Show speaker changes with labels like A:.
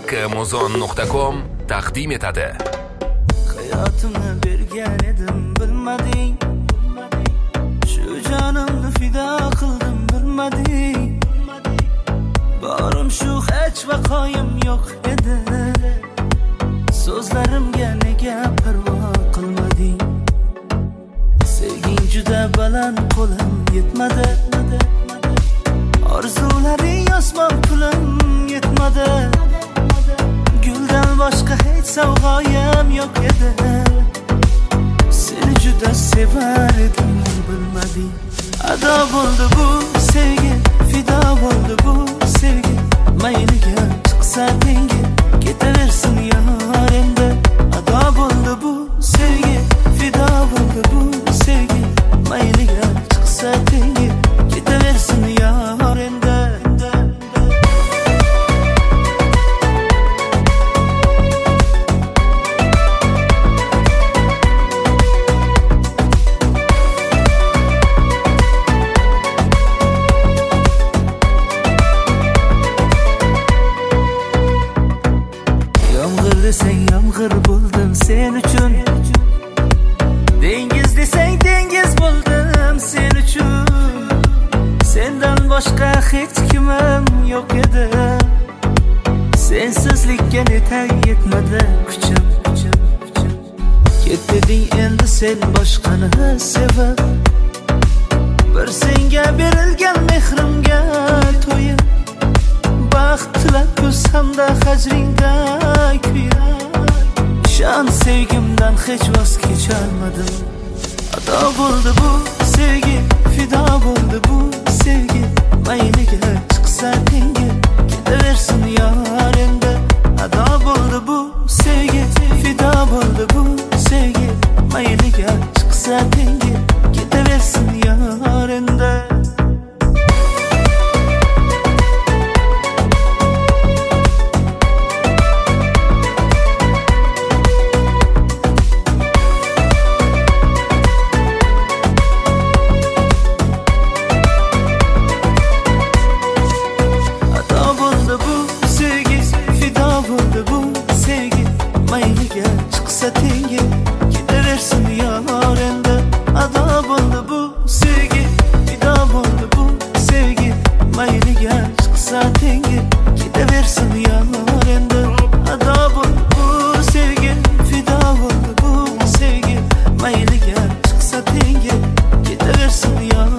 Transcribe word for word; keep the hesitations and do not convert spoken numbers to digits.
A: Amazon nuqta com taqdim etadi.
B: Hayotimni bergan edim, bilmading. Shu jonimni fido qildim, bilmading. Borim shu hech vaqoyim yo'q edi. So'zlarimga nega parvo qilmading? Sevging juda baland, qo'lim yetmadi. Orzularing osmon pulim yetmadi. Guldan boshqa hech sovg'oyim yo'q edi. Seni juda sevar edim, bilmading. Ado bo'ldi bu sevgi, fido bo'ldi bu sevgi. Mayliga chiqsa tengi, ketaversin yor endi. Ado bo'ldi bu sevgi, fido bo'ldi bu sevgi. Mayliga chiqsa tengi, ketaversin yor endi. Desang yomg'ir bo'ldim sen uchun. Dengiz desang dengiz bo'ldim sen uchun. Sendan boshqa hech kimim yo'q edi. Sensizlikka netay yetmadi kuchim. Ketding endi sen boshqani sevib. Bir senga berilgan mehrimga to'yib. Baxt tilab ko'zimda hajringda kuyib. Shon sevgimdan hech voz kecholmadim. Ado bo'ldi bu sevgi, fido bo'ldi bu sevgi. Mayliga chiqsa tengi, ketaversin yor endi. Ado bo'ldi bu sevgi, fido bo'ldi bu sevgi. Mayliga chiqsa tengi, ketaversin yor endi. Tengi, ketaversin yor endi. Ado bo'ldi bu sevgi, fido bo'ldi bu sevgi. Mayliga chiqsa tengi, ketaversin yor endi. Ado bo'ldi bu sevgi, fido bo'ldi bu sevgi. Mayliga chiqsa tengi, ketaversin yor